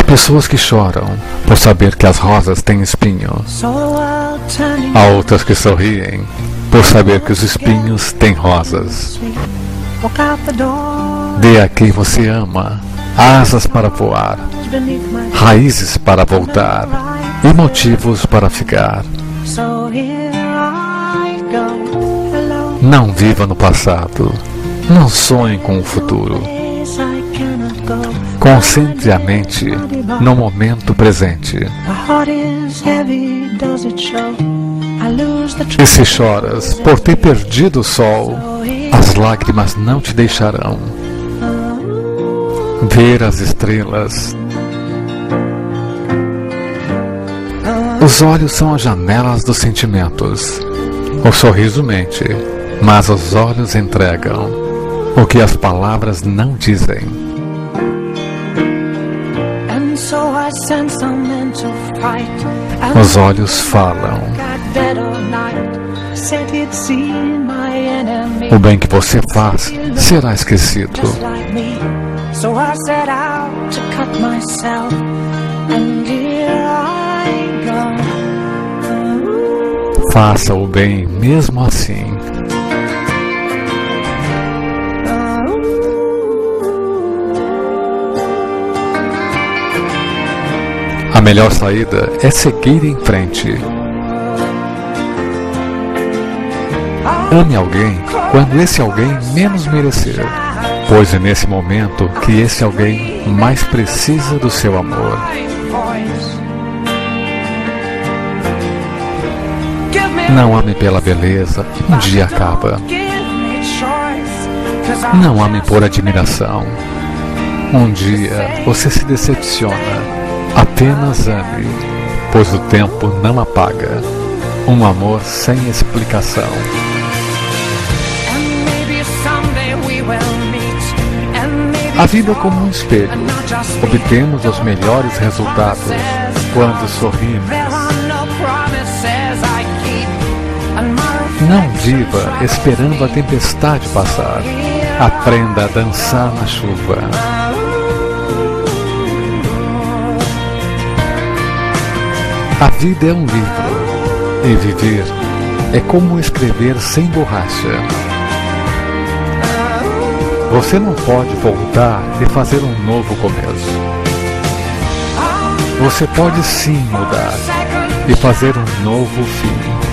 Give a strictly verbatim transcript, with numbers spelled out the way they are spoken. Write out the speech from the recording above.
pessoas que choram por saber que as rosas têm espinhos. Há outras que sorriem por saber que os espinhos têm rosas. Dê a quem você ama asas para voar, raízes para voltar e motivos para ficar. Não viva no passado, não sonhe com o futuro. Concentre a mente no momento presente. E se choras por ter perdido o sol, as lágrimas não te deixarão ver as estrelas. Os olhos são as janelas dos sentimentos. O sorriso mente, mas os olhos entregam o que as palavras não dizem. Os olhos falam. O bem que você faz será esquecido. Faça o bem mesmo assim. A melhor saída é seguir em frente. Ame alguém quando esse alguém menos merecer, pois é nesse momento que esse alguém mais precisa do seu amor. Não ame pela beleza, um dia acaba. Não ame por admiração, um dia você se decepciona. Apenas ame, pois o tempo não apaga um amor sem explicação. A vida é como um espelho. Obtemos os melhores resultados quando sorrimos. Não viva esperando a tempestade passar. Aprenda a dançar na chuva. A vida é um livro, e viver é como escrever sem borracha. Você não pode voltar e fazer um novo começo. Você pode sim mudar e fazer um novo fim.